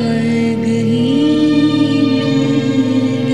स्वर्ग ही मिल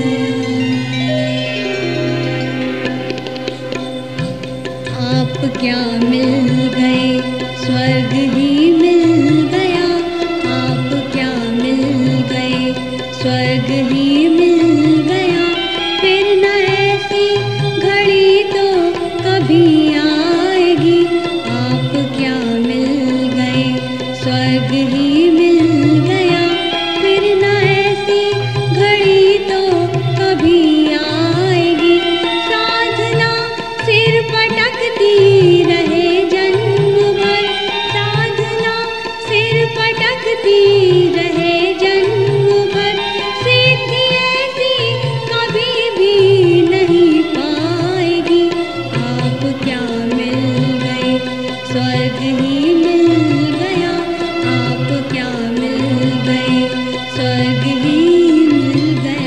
गया। आप क्या मिल गए, स्वर्ग ही मिल गया। आप क्या मिल गए, स्वर्ग ही मिल गया। फिर न ऐसी घड़ी तो कभी आएगी। आप क्या मिल गए, स्वर्ग ही मिल गया। फिर न ऐसी घड़ी तो कभी आएगी। साधना सिर पटकती रहे जन्म भर, साधना सिर पटकती रहे जन्म भर। सिद्धि ऐसी कभी भी नहीं पाएगी। आप क्या मिल गए, स्वर्ग ही मिल गया। आप क्या मिल गए, स्वर्ग ही मिल गया।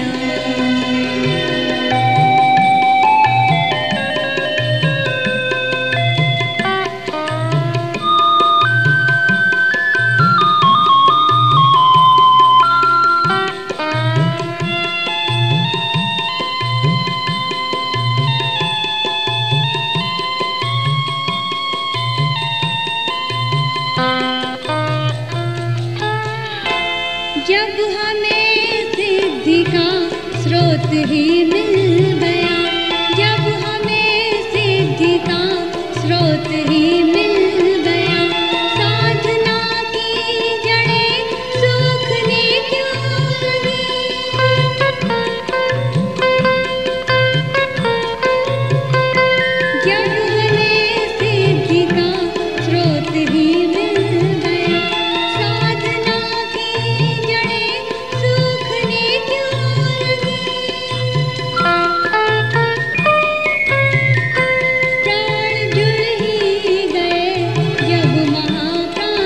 जब हमें सिद्धि का स्रोत ही मिल गया, जब हमें सिद्धि का स्रोत ही मिल